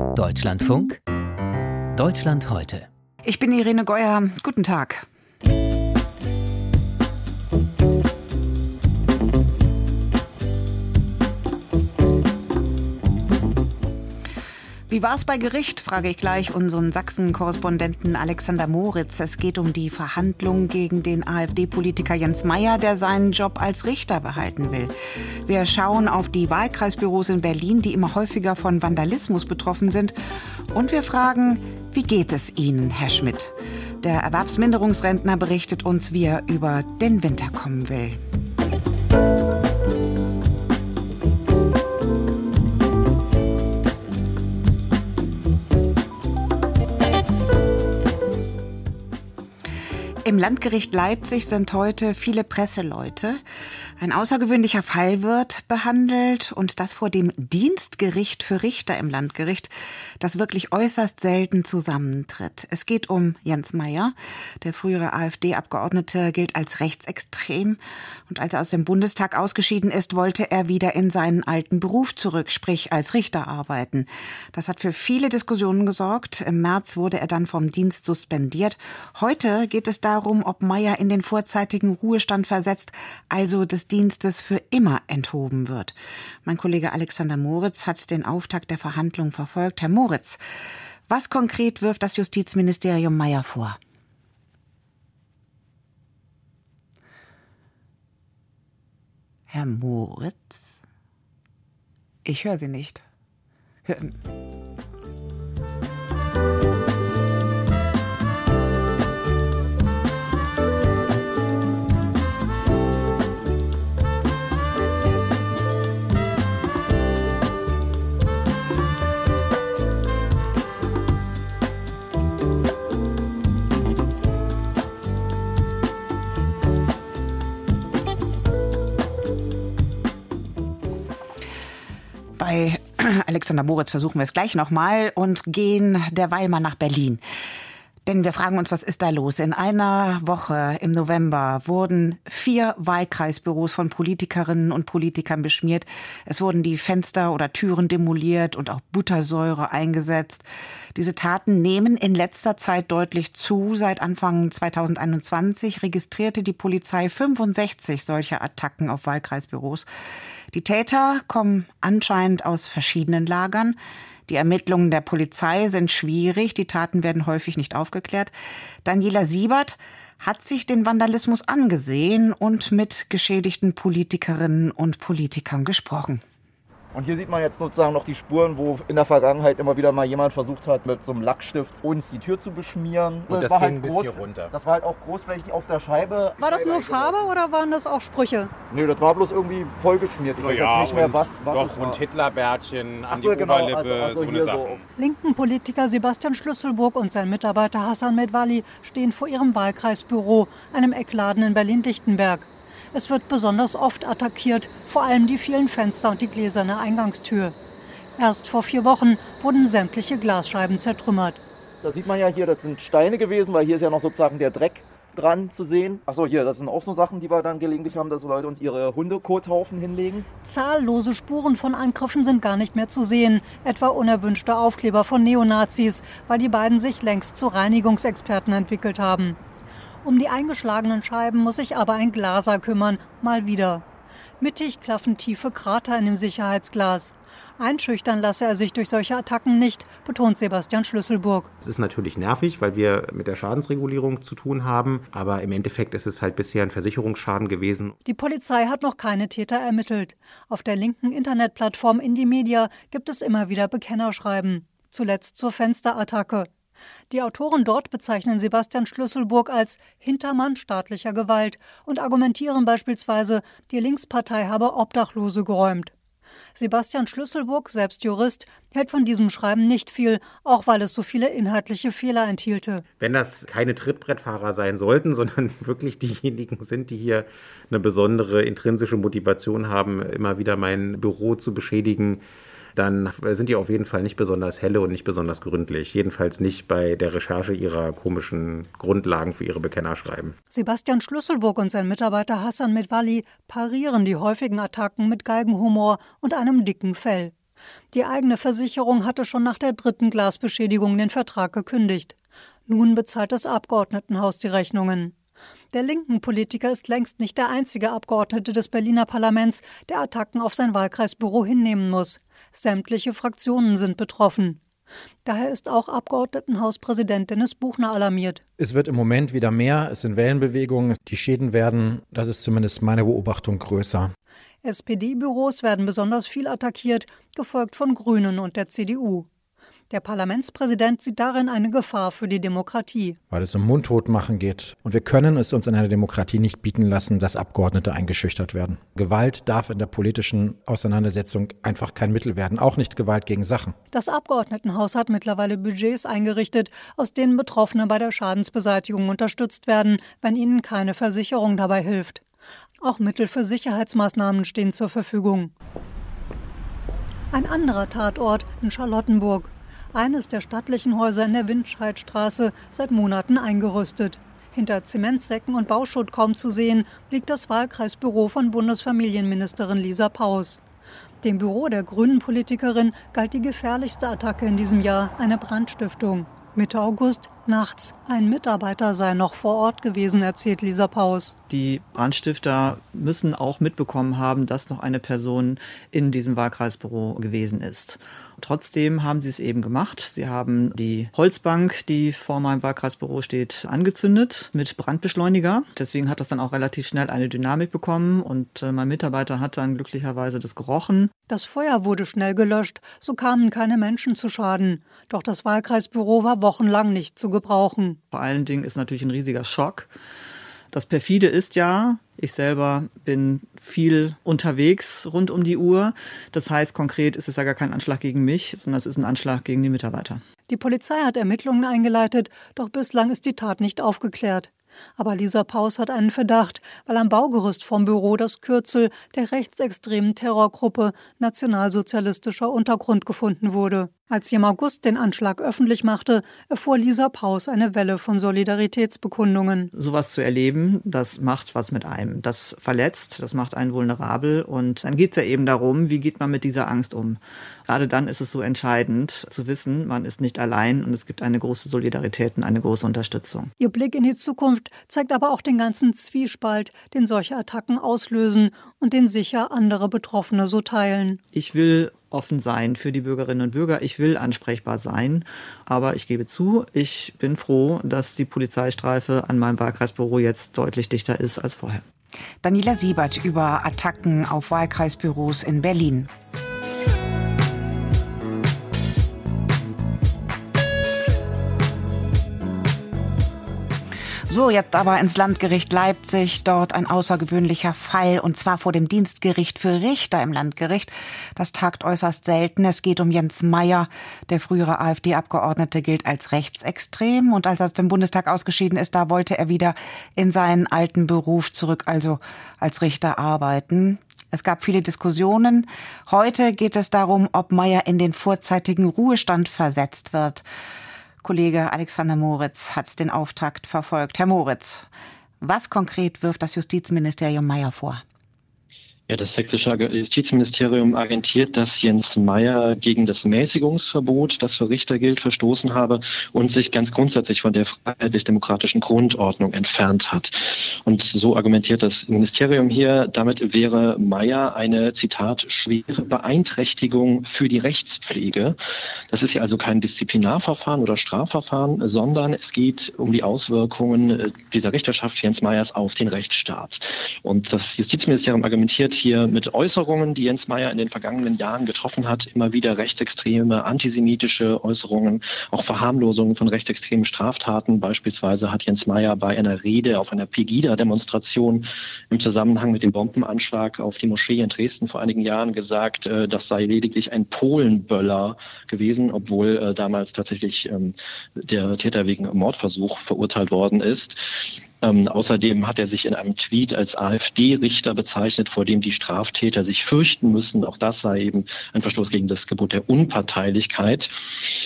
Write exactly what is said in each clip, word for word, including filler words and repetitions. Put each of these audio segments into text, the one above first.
Deutschlandfunk, Deutschland heute. Ich bin Irene Geuer. Guten Tag. Wie war es bei Gericht, frage ich gleich unseren Sachsen-Korrespondenten Alexander Moritz. Es geht um die Verhandlungen gegen den AfD-Politiker Jens Meyer, der seinen Job als Richter behalten will. Wir schauen auf die Wahlkreisbüros in Berlin, die immer häufiger von Vandalismus betroffen sind. Und wir fragen, wie geht es Ihnen, Herr Schmidt? Der Erwerbsminderungsrentner berichtet uns, wie er über den Winter kommen will. Im Landgericht Leipzig sind heute viele Presseleute. Ein außergewöhnlicher Fall wird behandelt und das vor dem Dienstgericht für Richter im Landgericht, das wirklich äußerst selten zusammentritt. Es geht um Jens Meyer. Der frühere AfD-Abgeordnete gilt als rechtsextrem und als er aus dem Bundestag ausgeschieden ist, wollte er wieder in seinen alten Beruf zurück, sprich als Richter arbeiten. Das hat für viele Diskussionen gesorgt. Im März wurde er dann vom Dienst suspendiert. Heute geht es darum, ob Meyer in den vorzeitigen Ruhestand versetzt, also des Dienstes für immer enthoben wird. Mein Kollege Alexander Moritz hat den Auftakt der Verhandlungen verfolgt. Herr Moritz, was konkret wirft das Justizministerium Meyer vor? Herr Moritz? Ich höre Sie nicht. Hör Bei Alexander Moritz versuchen wir es gleich nochmal und gehen derweil mal nach Berlin. Denn wir fragen uns, was ist da los? In einer Woche im November wurden vier Wahlkreisbüros von Politikerinnen und Politikern beschmiert. Es wurden die Fenster oder Türen demoliert und auch Buttersäure eingesetzt. Diese Taten nehmen in letzter Zeit deutlich zu. Seit Anfang zweitausendeinundzwanzig registrierte die Polizei fünfundsechzig solcher Attacken auf Wahlkreisbüros. Die Täter kommen anscheinend aus verschiedenen Lagern. Die Ermittlungen der Polizei sind schwierig, die Taten werden häufig nicht aufgeklärt. Daniela Siebert hat sich den Vandalismus angesehen und mit geschädigten Politikerinnen und Politikern gesprochen. Und hier sieht man jetzt sozusagen noch die Spuren, wo in der Vergangenheit immer wieder mal jemand versucht hat, mit so einem Lackstift uns die Tür zu beschmieren. Und das, das war ging halt bis groß, hier runter. Das war halt auch großflächig auf der Scheibe. War das nur Farbe oder waren das auch Sprüche? Nee, das war bloß irgendwie vollgeschmiert. Ich weiß ja, jetzt nicht mehr, was, was doch, es war. Und Hitlerbärtchen an so, die genau, Oberlippe, also, also so eine Sache. So. Linken Politiker Sebastian Schlüsselburg und sein Mitarbeiter Hassan Medvali stehen vor ihrem Wahlkreisbüro, einem Eckladen in Berlin-Lichtenberg. Es wird besonders oft attackiert, vor allem die vielen Fenster und die gläserne Eingangstür. Erst vor vier Wochen wurden sämtliche Glasscheiben zertrümmert. Da sieht man ja hier, das sind Steine gewesen, weil hier ist ja noch sozusagen der Dreck dran zu sehen. Achso, hier, das sind auch so Sachen, die wir dann gelegentlich haben, dass Leute uns ihre Hundekothaufen hinlegen. Zahllose Spuren von Angriffen sind gar nicht mehr zu sehen, etwa unerwünschte Aufkleber von Neonazis, weil die beiden sich längst zu Reinigungsexperten entwickelt haben. Um die eingeschlagenen Scheiben muss sich aber ein Glaser kümmern, mal wieder. Mittig klaffen tiefe Krater in dem Sicherheitsglas. Einschüchtern lasse er sich durch solche Attacken nicht, betont Sebastian Schlüsselburg. Es ist natürlich nervig, weil wir mit der Schadensregulierung zu tun haben, aber im Endeffekt ist es halt bisher ein Versicherungsschaden gewesen. Die Polizei hat noch keine Täter ermittelt. Auf der linken Internetplattform Indymedia gibt es immer wieder Bekennerschreiben. Zuletzt zur Fensterattacke. Die Autoren dort bezeichnen Sebastian Schlüsselburg als Hintermann staatlicher Gewalt und argumentieren beispielsweise, die Linkspartei habe Obdachlose geräumt. Sebastian Schlüsselburg, selbst Jurist, hält von diesem Schreiben nicht viel, auch weil es so viele inhaltliche Fehler enthielte. Wenn das keine Trittbrettfahrer sein sollten, sondern wirklich diejenigen sind, die hier eine besondere intrinsische Motivation haben, immer wieder mein Büro zu beschädigen, dann sind die auf jeden Fall nicht besonders helle und nicht besonders gründlich. Jedenfalls nicht bei der Recherche ihrer komischen Grundlagen für ihre Bekennerschreiben. Sebastian Schlüsselburg und sein Mitarbeiter Hassan Medvali parieren die häufigen Attacken mit Galgenhumor und einem dicken Fell. Die eigene Versicherung hatte schon nach der dritten Glasbeschädigung den Vertrag gekündigt. Nun bezahlt das Abgeordnetenhaus die Rechnungen. Der linken Politiker ist längst nicht der einzige Abgeordnete des Berliner Parlaments, der Attacken auf sein Wahlkreisbüro hinnehmen muss. Sämtliche Fraktionen sind betroffen. Daher ist auch Abgeordnetenhauspräsident Dennis Buchner alarmiert. Es wird im Moment wieder mehr, es sind Wellenbewegungen, die Schäden werden, das ist zumindest meine Beobachtung, größer. S P D-Büros werden besonders viel attackiert, gefolgt von Grünen und der C D U. Der Parlamentspräsident sieht darin eine Gefahr für die Demokratie. Weil es um Mundtotmachen geht. Und wir können es uns in einer Demokratie nicht bieten lassen, dass Abgeordnete eingeschüchtert werden. Gewalt darf in der politischen Auseinandersetzung einfach kein Mittel werden, auch nicht Gewalt gegen Sachen. Das Abgeordnetenhaus hat mittlerweile Budgets eingerichtet, aus denen Betroffene bei der Schadensbeseitigung unterstützt werden, wenn ihnen keine Versicherung dabei hilft. Auch Mittel für Sicherheitsmaßnahmen stehen zur Verfügung. Ein anderer Tatort in Charlottenburg. Eines der stattlichen Häuser in der Windscheidstraße, seit Monaten eingerüstet. Hinter Zementsäcken und Bauschutt kaum zu sehen, liegt das Wahlkreisbüro von Bundesfamilienministerin Lisa Paus. Dem Büro der Grünen-Politikerin galt die gefährlichste Attacke in diesem Jahr, eine Brandstiftung. Mitte August, nachts, ein Mitarbeiter sei noch vor Ort gewesen, erzählt Lisa Paus. Die Brandstifter müssen auch mitbekommen haben, dass noch eine Person in diesem Wahlkreisbüro gewesen ist. Trotzdem haben sie es eben gemacht. Sie haben die Holzbank, die vor meinem Wahlkreisbüro steht, angezündet mit Brandbeschleuniger. Deswegen hat das dann auch relativ schnell eine Dynamik bekommen und mein Mitarbeiter hat dann glücklicherweise das gerochen. Das Feuer wurde schnell gelöscht, so kamen keine Menschen zu Schaden. Doch das Wahlkreisbüro war wochenlang nicht zu gebrauchen. Vor allen Dingen ist natürlich ein riesiger Schock. Das perfide ist ja, ich selber bin viel unterwegs rund um die Uhr. Das heißt, konkret ist es ja gar kein Anschlag gegen mich, sondern es ist ein Anschlag gegen die Mitarbeiter. Die Polizei hat Ermittlungen eingeleitet, doch bislang ist die Tat nicht aufgeklärt. Aber Lisa Paus hat einen Verdacht, weil am Baugerüst vom Büro das Kürzel der rechtsextremen Terrorgruppe Nationalsozialistischer Untergrund gefunden wurde. Als sie im August den Anschlag öffentlich machte, erfuhr Lisa Paus eine Welle von Solidaritätsbekundungen. Sowas zu erleben, das macht was mit einem. Das verletzt, das macht einen vulnerabel. Und dann geht es ja eben darum, wie geht man mit dieser Angst um. Gerade dann ist es so entscheidend zu wissen, man ist nicht allein und es gibt eine große Solidarität und eine große Unterstützung. Ihr Blick in die Zukunft zeigt aber auch den ganzen Zwiespalt, den solche Attacken auslösen und den sicher andere Betroffene so teilen. Ich will offen sein für die Bürgerinnen und Bürger. Ich will ansprechbar sein. Aber ich gebe zu, ich bin froh, dass die Polizeistreife an meinem Wahlkreisbüro jetzt deutlich dichter ist als vorher. Daniela Siebert über Attacken auf Wahlkreisbüros in Berlin. So, jetzt aber ins Landgericht Leipzig. Dort ein außergewöhnlicher Fall, und zwar vor dem Dienstgericht für Richter im Landgericht. Das tagt äußerst selten. Es geht um Jens Meyer. Der frühere AfD-Abgeordnete gilt als rechtsextrem. Und als er aus dem Bundestag ausgeschieden ist, da wollte er wieder in seinen alten Beruf zurück, also als Richter arbeiten. Es gab viele Diskussionen. Heute geht es darum, ob Meyer in den vorzeitigen Ruhestand versetzt wird. Kollege Alexander Moritz hat den Auftakt verfolgt. Herr Moritz, was konkret wirft das Justizministerium Meyer vor? Ja, das sächsische Justizministerium argumentiert, dass Jens Meyer gegen das Mäßigungsverbot, das für Richter gilt, verstoßen habe und sich ganz grundsätzlich von der freiheitlich-demokratischen Grundordnung entfernt hat. Und so argumentiert das Ministerium hier, damit wäre Meyer eine, Zitat, schwere Beeinträchtigung für die Rechtspflege. Das ist ja also kein Disziplinarverfahren oder Strafverfahren, sondern es geht um die Auswirkungen dieser Richterschaft Jens Meyers auf den Rechtsstaat. Und das Justizministerium argumentiert hier mit Äußerungen, die Jens Meyer in den vergangenen Jahren getroffen hat, immer wieder rechtsextreme, antisemitische Äußerungen, auch Verharmlosungen von rechtsextremen Straftaten. Beispielsweise hat Jens Meyer bei einer Rede auf einer Pegida-Demonstration im Zusammenhang mit dem Bombenanschlag auf die Moschee in Dresden vor einigen Jahren gesagt, das sei lediglich ein Polenböller gewesen, obwohl damals tatsächlich der Täter wegen Mordversuch verurteilt worden ist. Ähm, außerdem hat er sich in einem Tweet als AfD-Richter bezeichnet, vor dem die Straftäter sich fürchten müssen. Auch das sei eben ein Verstoß gegen das Gebot der Unparteilichkeit.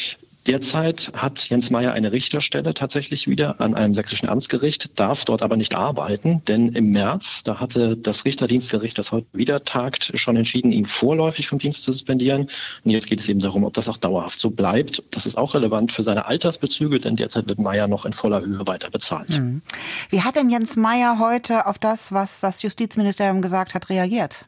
Derzeit hat Jens Meyer eine Richterstelle tatsächlich wieder an einem sächsischen Amtsgericht, darf dort aber nicht arbeiten, denn im März, da hatte das Richterdienstgericht, das heute wieder tagt, schon entschieden, ihn vorläufig vom Dienst zu suspendieren. Und jetzt geht es eben darum, ob das auch dauerhaft so bleibt. Das ist auch relevant für seine Altersbezüge, denn derzeit wird Meyer noch in voller Höhe weiter bezahlt. Mhm. Wie hat denn Jens Meyer heute auf das, was das Justizministerium gesagt hat, reagiert?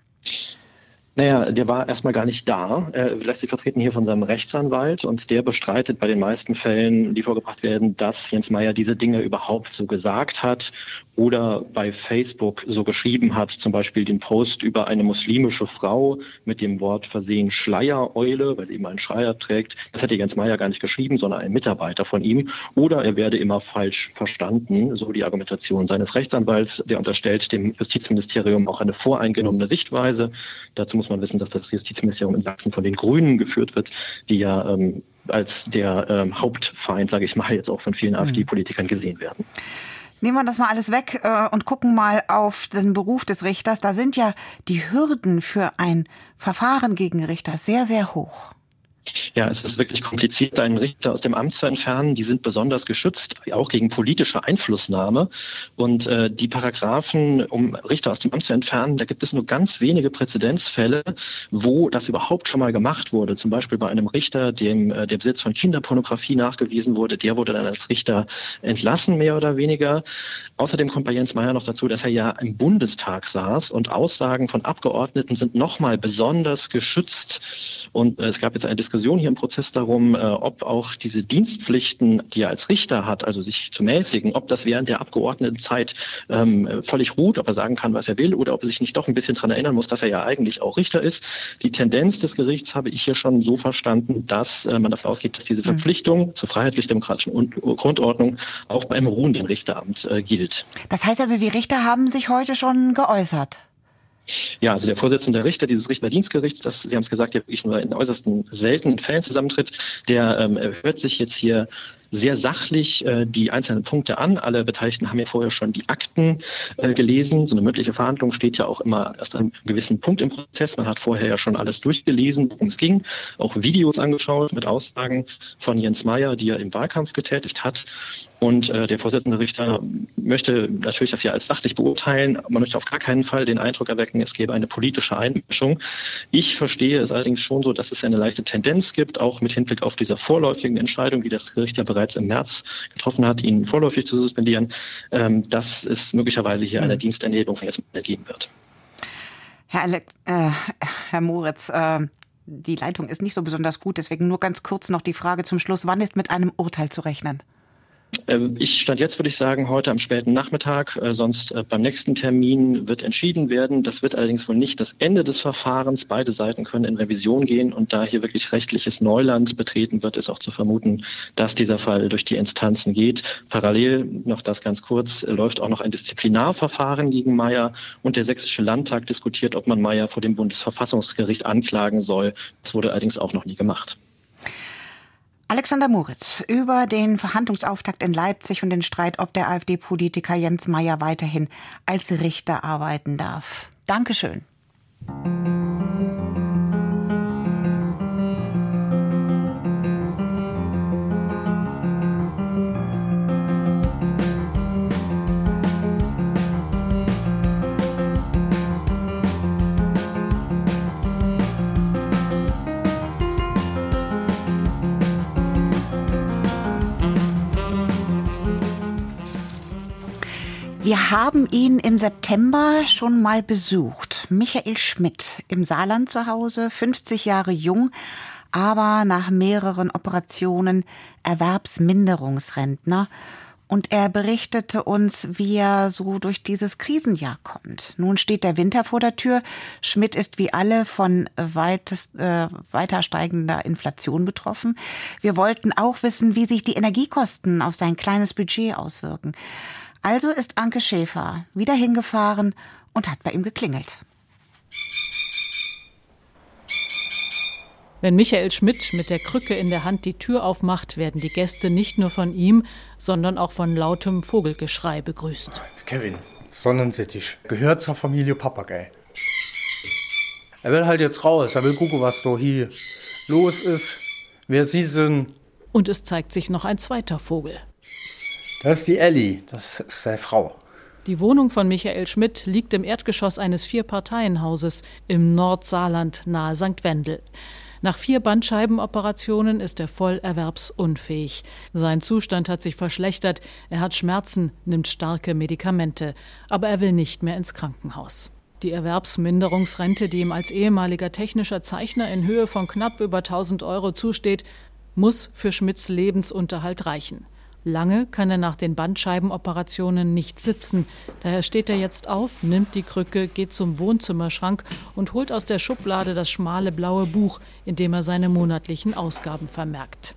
Naja, der war erstmal gar nicht da. Er lässt sich vertreten hier von seinem Rechtsanwalt und der bestreitet bei den meisten Fällen, die vorgebracht werden, dass Jens Meyer diese Dinge überhaupt so gesagt hat oder bei Facebook so geschrieben hat, zum Beispiel den Post über eine muslimische Frau mit dem Wort versehen Schleiereule, weil sie eben einen Schleier trägt. Das hätte Jens Meyer gar nicht geschrieben, sondern ein Mitarbeiter von ihm. Oder er werde immer falsch verstanden, so die Argumentation seines Rechtsanwalts. Der unterstellt dem Justizministerium auch eine voreingenommene Sichtweise. Dazu muss man wissen, dass das Justizministerium in Sachsen von den Grünen geführt wird, die ja ähm, als der ähm, Hauptfeind, sage ich mal, jetzt auch von vielen mhm. AfD-Politikern gesehen werden. Nehmen wir das mal alles weg äh, und gucken mal auf den Beruf des Richters. Da sind ja die Hürden für ein Verfahren gegen Richter sehr, sehr hoch. Ja, es ist wirklich kompliziert, einen Richter aus dem Amt zu entfernen. Die sind besonders geschützt, auch gegen politische Einflussnahme. Und äh, die Paragraphen, um Richter aus dem Amt zu entfernen, da gibt es nur ganz wenige Präzedenzfälle, wo das überhaupt schon mal gemacht wurde. Zum Beispiel bei einem Richter, dem äh, der Besitz von Kinderpornografie nachgewiesen wurde. Der wurde dann als Richter entlassen, mehr oder weniger. Außerdem kommt bei Jens Meyer noch dazu, dass er ja im Bundestag saß und Aussagen von Abgeordneten sind nochmal besonders geschützt. Und äh, es gab jetzt eine Diskussion hier im Prozess darum, äh, ob auch diese Dienstpflichten, die er als Richter hat, also sich zu mäßigen, ob das während der Abgeordnetenzeit ähm, völlig ruht, ob er sagen kann, was er will, oder ob er sich nicht doch ein bisschen daran erinnern muss, dass er ja eigentlich auch Richter ist. Die Tendenz des Gerichts habe ich hier schon so verstanden, dass äh, man davon ausgeht, dass diese Verpflichtung zur freiheitlich-demokratischen Grundordnung auch beim ruhenden Richteramt äh, gilt. Das heißt also, die Richter haben sich heute schon geäußert? Ja, also der Vorsitzende Richter dieses Richterdienstgerichts, das, Sie haben es gesagt, der wirklich nur in äußersten seltenen Fällen zusammentritt, der ähm, hört sich jetzt hier sehr sachlich äh, die einzelnen Punkte an. Alle Beteiligten haben ja vorher schon die Akten äh, gelesen. So eine mündliche Verhandlung steht ja auch immer erst an einem gewissen Punkt im Prozess. Man hat vorher ja schon alles durchgelesen, worum es ging, auch Videos angeschaut mit Aussagen von Jens Meyer, die er im Wahlkampf getätigt hat. Und äh, der Vorsitzende Richter möchte natürlich das ja als sachlich beurteilen. Man möchte auf gar keinen Fall den Eindruck erwecken, es gäbe eine politische Einmischung. Ich verstehe es allerdings schon so, dass es eine leichte Tendenz gibt, auch mit Hinblick auf diese vorläufigen Entscheidung, die das Gericht ja bereits im März getroffen hat, ihn vorläufig zu suspendieren, ähm, dass es möglicherweise hier eine Diensterhebung von Jens Meyer geben wird. Herr, Alex, äh, Herr Moritz, äh, die Leitung ist nicht so besonders gut, deswegen nur ganz kurz noch die Frage zum Schluss. Wann ist mit einem Urteil zu rechnen? Ich stand jetzt, würde ich sagen, heute am späten Nachmittag, sonst beim nächsten Termin wird entschieden werden. Das wird allerdings wohl nicht das Ende des Verfahrens. Beide Seiten können in Revision gehen und da hier wirklich rechtliches Neuland betreten wird, ist auch zu vermuten, dass dieser Fall durch die Instanzen geht. Parallel, noch das ganz kurz, läuft auch noch ein Disziplinarverfahren gegen Meyer und der Sächsische Landtag diskutiert, ob man Meyer vor dem Bundesverfassungsgericht anklagen soll. Das wurde allerdings auch noch nie gemacht. Alexander Moritz über den Verhandlungsauftakt in Leipzig und den Streit, ob der AfD-Politiker Jens Meyer weiterhin als Richter arbeiten darf. Dankeschön. Wir haben ihn im September schon mal besucht. Michael Schmidt im Saarland zu Hause, fünfzig Jahre jung, aber nach mehreren Operationen Erwerbsminderungsrentner. Und er berichtete uns, wie er so durch dieses Krisenjahr kommt. Nun steht der Winter vor der Tür. Schmidt ist wie alle von weitest, äh, weiter steigender Inflation betroffen. Wir wollten auch wissen, wie sich die Energiekosten auf sein kleines Budget auswirken. Also ist Anke Schäfer wieder hingefahren und hat bei ihm geklingelt. Wenn Michael Schmidt mit der Krücke in der Hand die Tür aufmacht, werden die Gäste nicht nur von ihm, sondern auch von lautem Vogelgeschrei begrüßt. Kevin, Sonnensittich, gehört zur Familie Papagei. Er will halt jetzt raus, er will gucken, was da hier los ist, wer sie sind, Und es zeigt sich noch ein zweiter Vogel. Das ist die Elli, das ist seine Frau. Die Wohnung von Michael Schmidt liegt im Erdgeschoss eines Vier-Parteien-Hauses im Nordsaarland nahe Sankt Wendel. Nach vier Bandscheibenoperationen ist er voll erwerbsunfähig. Sein Zustand hat sich verschlechtert, er hat Schmerzen, nimmt starke Medikamente, aber er will nicht mehr ins Krankenhaus. Die Erwerbsminderungsrente, die ihm als ehemaliger technischer Zeichner in Höhe von knapp über tausend Euro zusteht, muss für Schmidts Lebensunterhalt reichen. Lange kann er nach den Bandscheibenoperationen nicht sitzen. Daher steht er jetzt auf, nimmt die Krücke, geht zum Wohnzimmerschrank und holt aus der Schublade das schmale blaue Buch, in dem er seine monatlichen Ausgaben vermerkt.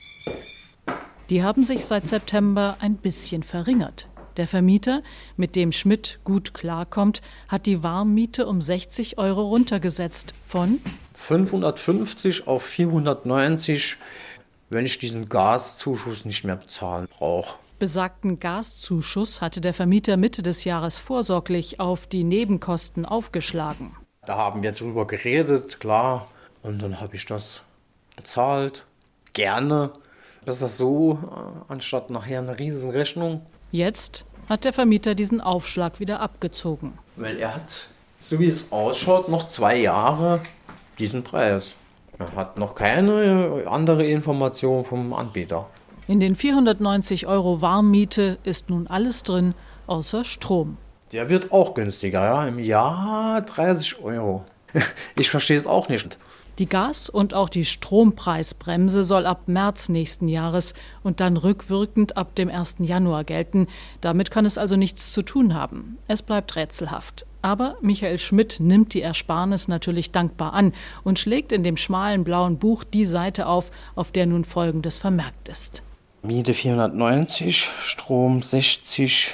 Die haben sich seit September ein bisschen verringert. Der Vermieter, mit dem Schmidt gut klarkommt, hat die Warmmiete um sechzig Euro runtergesetzt von fünfhundertfünfzig auf vierhundertneunzig, wenn ich diesen Gaszuschuss nicht mehr bezahlen brauche. Besagten Gaszuschuss hatte der Vermieter Mitte des Jahres vorsorglich auf die Nebenkosten aufgeschlagen. Da haben wir drüber geredet, klar. Und dann habe ich das bezahlt. Gerne. Das ist so, anstatt nachher eine riesen Rechnung. Jetzt hat der Vermieter diesen Aufschlag wieder abgezogen. Weil er hat, so wie es ausschaut, noch zwei Jahre diesen Preis. Er hat noch keine andere Information vom Anbieter. In den vierhundertneunzig Euro Warmmiete ist nun alles drin, außer Strom. Der wird auch günstiger, ja, im Jahr dreißig Euro. Ich verstehe es auch nicht. Die Gas- und auch die Strompreisbremse soll ab März nächsten Jahres und dann rückwirkend ab dem ersten Januar gelten. Damit kann es also nichts zu tun haben. Es bleibt rätselhaft. Aber Michael Schmidt nimmt die Ersparnis natürlich dankbar an und schlägt in dem schmalen blauen Buch die Seite auf, auf der nun Folgendes vermerkt ist. Miete vierhundertneunzig, Strom sechzig,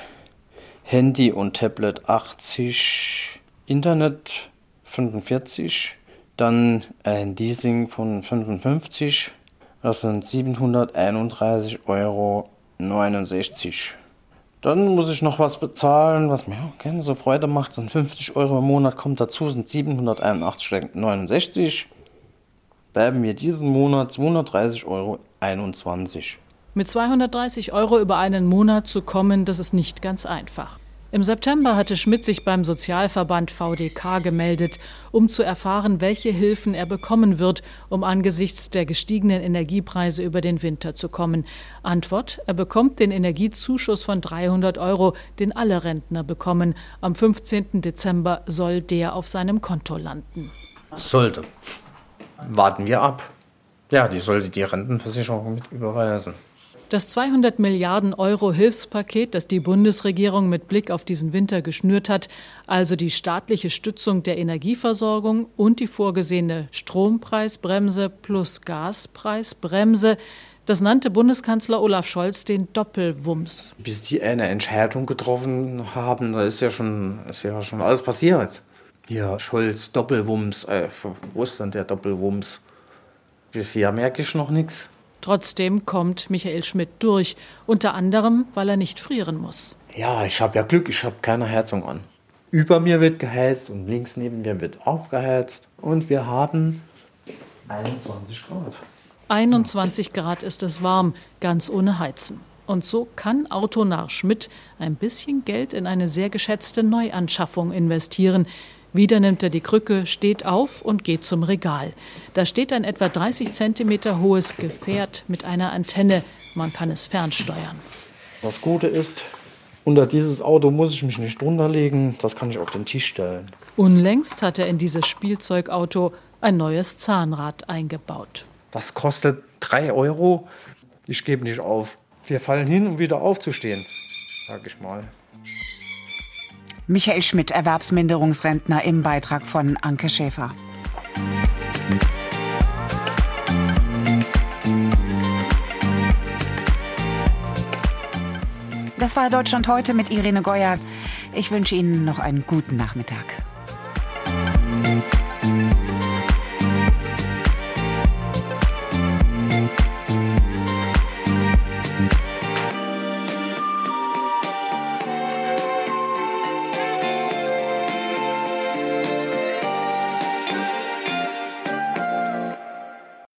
Handy und Tablet achtzig, Internet fünfundvierzig, dann ein Leasing von fünfundfünfzig, das sind siebenhunderteinunddreißig Euro neunundsechzig. Dann muss ich noch was bezahlen, was mir okay, so Freude macht, sind fünfzig Euro im Monat, kommt dazu, sind siebenhunderteinundachtzig Euro neunundsechzig. Bleiben mir diesen Monat zweihundertdreißig Euro einundzwanzig. Mit zweihundertdreißig Euro über einen Monat zu kommen, das ist nicht ganz einfach. Im September hatte Schmidt sich beim Sozialverband V D K gemeldet, um zu erfahren, welche Hilfen er bekommen wird, um angesichts der gestiegenen Energiepreise über den Winter zu kommen. Antwort: Er bekommt den Energiezuschuss von dreihundert Euro, den alle Rentner bekommen. Am fünfzehnten Dezember soll der auf seinem Konto landen. Sollte. Warten wir ab. Ja, die sollte die Rentenversicherung mit überweisen. Das zweihundert Milliarden Euro Hilfspaket, das die Bundesregierung mit Blick auf diesen Winter geschnürt hat, also die staatliche Stützung der Energieversorgung und die vorgesehene Strompreisbremse plus Gaspreisbremse, das nannte Bundeskanzler Olaf Scholz den Doppelwumms. Bis die eine Entscheidung getroffen haben, da ist ja schon, ist ja schon alles passiert. Ja, Scholz, Doppelwumms, äh, wo ist denn der Doppelwumms? Bisher merke ich noch nichts. Trotzdem kommt Michael Schmidt durch, unter anderem, weil er nicht frieren muss. Ja, ich habe ja Glück, ich habe keine Heizung an. Über mir wird geheizt und links neben mir wird auch geheizt. Und wir haben einundzwanzig Grad. einundzwanzig Grad ist es warm, ganz ohne Heizen. Und so kann Autonarr Schmidt ein bisschen Geld in eine sehr geschätzte Neuanschaffung investieren. Wieder nimmt er die Krücke, steht auf und geht zum Regal. Da steht ein etwa dreißig Zentimeter hohes Gefährt mit einer Antenne. Man kann es fernsteuern. Das Gute ist, unter dieses Auto muss ich mich nicht runterlegen. Das kann ich auf den Tisch stellen. Unlängst hat er in dieses Spielzeugauto ein neues Zahnrad eingebaut. Das kostet drei Euro. Ich gebe nicht auf. Wir fallen hin, um wieder aufzustehen, sag ich mal. Michael Schmidt, Erwerbsminderungsrentner, im Beitrag von Anke Schäfer. Das war Deutschland heute mit Irene Goyer. Ich wünsche Ihnen noch einen guten Nachmittag.